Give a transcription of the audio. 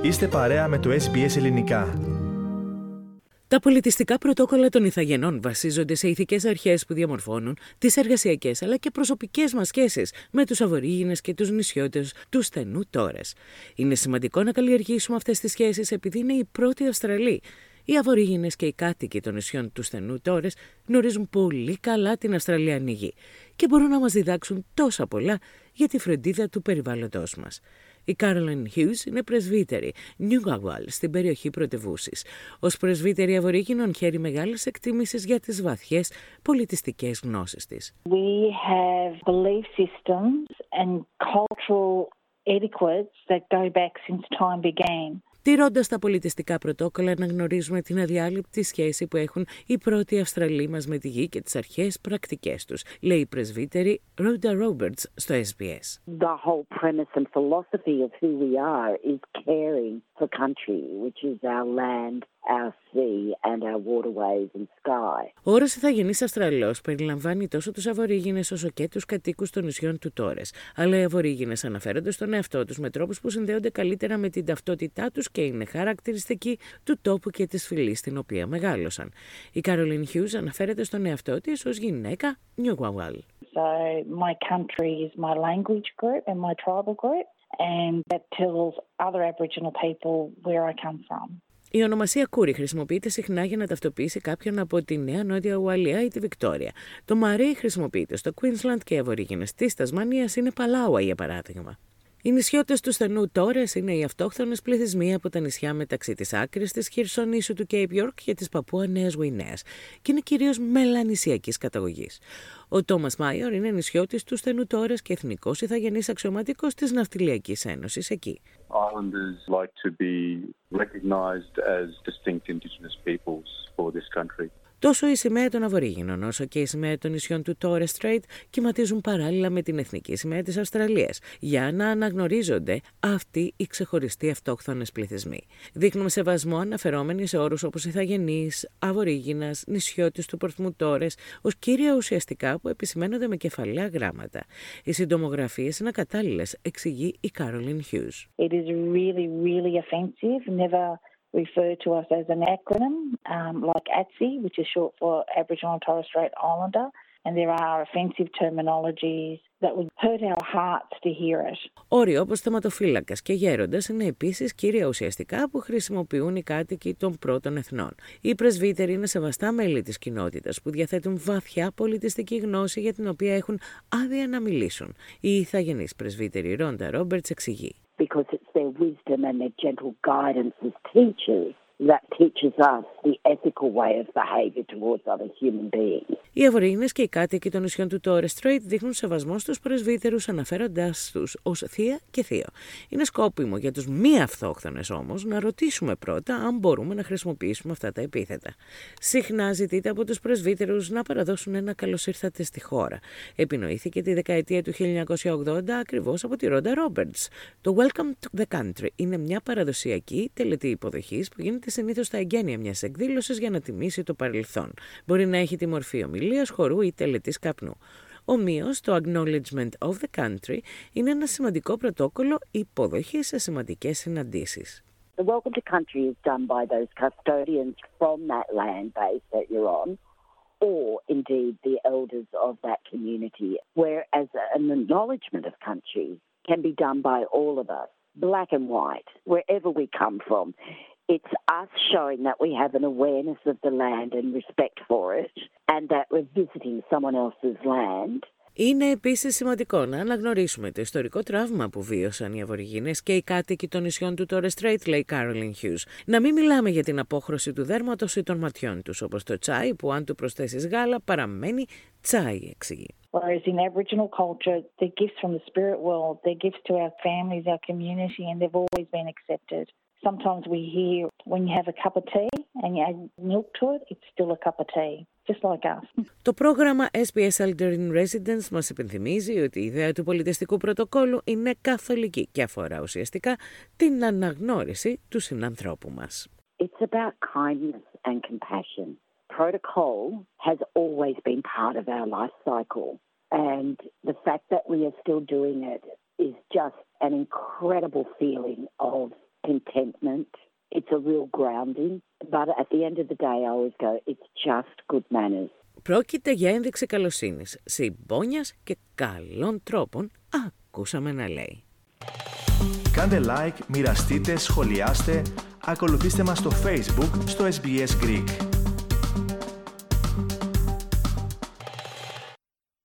Είστε παρέα με το SBS Ελληνικά. Τα πολιτιστικά πρωτόκολλα των Ιθαγενών βασίζονται σε ηθικές αρχές που διαμορφώνουν τις εργασιακές αλλά και προσωπικές μας σχέσεις με τους Αβορίγινες και τους νησιώτες του στενού Τόρες. Είναι σημαντικό να καλλιεργήσουμε αυτές τις σχέσεις επειδή είναι οι πρώτοι Αυστραλοί. Οι Αβορίγινες και οι κάτοικοι των νησιών του στενού Τόρες γνωρίζουν πολύ καλά την Αυστραλιανή γη και μπορούν να μας διδάξουν τόσα πολλά για τη φροντίδα του περιβάλλοντος μας. Η Κάρολιν Χιούς είναι πρεσβύτερη Νιούγκαουαλ στην περιοχή πρωτευούσης. Ως πρεσβύτερη Αβορίγινων χαίρει μεγάλης εκτίμησης για τις βαθιές πολιτιστικές γνώσεις της. We have belief systems and cultural etiquettes that go back since time began. Τηρώντας τα πολιτιστικά πρωτόκολλα, να γνωρίζουμε την αδιάλειπτη σχέση που έχουν οι πρώτοι Αυστραλοί μας με τη γη και τις αρχαίες πρακτικές τους, λέει η πρεσβύτερη Rhoda Roberts στο SBS. The whole premise and philosophy of who we are is caring for country, which is our land, our sea and our waterways and sky. Ο όρος Ιθαγενής Αυστραλός περιλαμβάνει τόσο τους Αβορίγινες όσο και τους κατοίκους των νησιών του Τόρες. Αλλά οι Αβορίγινες αναφέρονται στον εαυτό τους με τρόπους που συνδέονται καλύτερα με την ταυτότητά τους και είναι χαρακτηριστικοί του τόπου και της φυλής στην οποία μεγάλωσαν. Η Κάρολιν Χιούς αναφέρεται στον εαυτό της ως γυναίκα Νιούγκαουαλ. So my country is my language group and my tribal group, and that tells other Aboriginal people where I come from. Η ονομασία Κούρι χρησιμοποιείται συχνά για να ταυτοποιήσει κάποιον από τη Νέα Νότια Ουαλία ή τη Βικτόρια. Το Μαρί χρησιμοποιείται στο Queensland και οι Αβορίγινες της Τασμανίας είναι Παλάουα, για παράδειγμα. Οι νησιώτες του στενού Τόρες είναι οι αυτόχθονες πληθυσμοί από τα νησιά μεταξύ της άκρης της Χερσονήσου του Cape York και της Παππούα Νέας Γουινέας και είναι κυρίως μελανησιακής καταγωγής. Ο Τόμας Μάιορ είναι νησιώτης του στενού Τόρες και εθνικός ηθαγενής αξιωματικός της Ναυτιλιακής Ένωσης εκεί. Islanders like to be recognized as distinct indigenous peoples for this country. Τόσο η σημαία των Αβορίγινων όσο και η σημαία των νησιών του Torres Strait κυματίζουν παράλληλα με την εθνική σημαία της Αυστραλίας για να αναγνωρίζονται αυτοί οι ξεχωριστοί αυτόχθονες πληθυσμοί. Δείχνουμε σεβασμό αναφερόμενοι σε όρους όπως Ιθαγενής, Αβορίγινας, νησιώτης του Πορθμού Τόρες ως κύρια ουσιαστικά που επισημαίνονται με κεφαλαία γράμματα. Οι συντομογραφίες είναι ακατάλληλες, εξηγεί η Κάρολιν Χιούς. It is really offensive. Never refer to us as an acronym like ATSI, which is short for Aboriginal and Torres Strait Islander, and there are offensive terminologies that would hurt our hearts to hear it. Όροι όπως θεματοφύλακας και γέροντας είναι επίσης κύρια ουσιαστικά που χρησιμοποιούν οι κάτοικοι των πρώτων εθνών. Οι πρεσβύτεροι είναι σεβαστά μέλη της κοινότητας που διαθέτουν βαθιά πολιτιστική γνώση για την οποία έχουν άδεια να μιλήσουν. Η ηθαγενής πρεσβύτερη Ρόντα Ρόμπερτς εξηγεί. Because it's their wisdom and their gentle guidance as teachers that teaches us the ethical way of behaviour towards other human beings. Οι Αβορίγινες και οι κάτοικοι των νησιών του Torres Strait δείχνουν σεβασμό στους πρεσβύτερους αναφέροντάς τους ως θεία και θείο. Είναι σκόπιμο για τους μη αυτόχθονες όμως να ρωτήσουμε πρώτα αν μπορούμε να χρησιμοποιήσουμε αυτά τα επίθετα. Συχνά ζητείται από τους πρεσβύτερους να παραδώσουν ένα καλώς ήρθατε στη χώρα. Επινοήθηκε τη δεκαετία του 1980 ακριβώς από τη Ρόντα Ρόμπερτς. Το Welcome to the Country είναι μια παραδοσιακή τελετή υποδοχής που γίνεται συνήθως στα εγγένεια μιας εκδήλωσης για να τιμήσει το παρελθόν. Μπορεί να έχει τη μορφή ομιλίας, χορού ή τελετής καπνού. Ομοίως, το Acknowledgement of the Country είναι ένα σημαντικό πρωτόκολλο υποδοχή σε σημαντικές συναντήσεις. The welcome to country is done by those custodians from that land base that you're on, or indeed the elders of that community, whereas an acknowledgement of country can be done by all of us, black and white, wherever we come from. It's us showing that we have an awareness of the land and respect for it, and that we're visiting someone else's land. Είναι επίσης σημαντικό να αναγνωρίσουμε το ιστορικό τραύμα που βίωσαν οι Αβοριγίνες και οι κάτοικοι των νησιών του Torres Strait, λέει Κάρολιν Χιούς. Να μην μιλάμε για την απόχρωση του δέρματος ή των ματιών τους, όπως το τσάι που αν του προσθέσεις γάλα παραμένει τσάι, εξηγεί. Whereas in Aboriginal culture, they're gifts from the spirit world, they're gifts to our families, our community, and they've always been accepted. Sometimes we hear when you have a cup of tea and you add milk to it, it's still a cup of tea, just like us. Το πρόγραμμα SBS Elder in Residence μας υπενθυμίζει ότι η ιδέα του πολιτιστικού πρωτοκόλλου είναι καθολική και αφορά ουσιαστικά την αναγνώριση του συνανθρώπου μας. It's about kindness and compassion. Protocol has always been part of our life cycle, and the fact that we are still doing it is just an incredible feeling of contentment. It's a real grounding. But at the end of the day, I always go, it's just good manners. Πρόκειται για ένδειξη καλοσύνης, συμπόνιας και καλών τρόπων, ακούσαμε να λέει. Κάντε like, μοιραστείτε, σχολιάστε, ακολουθήστε μας στο Facebook, στο SBS Greek.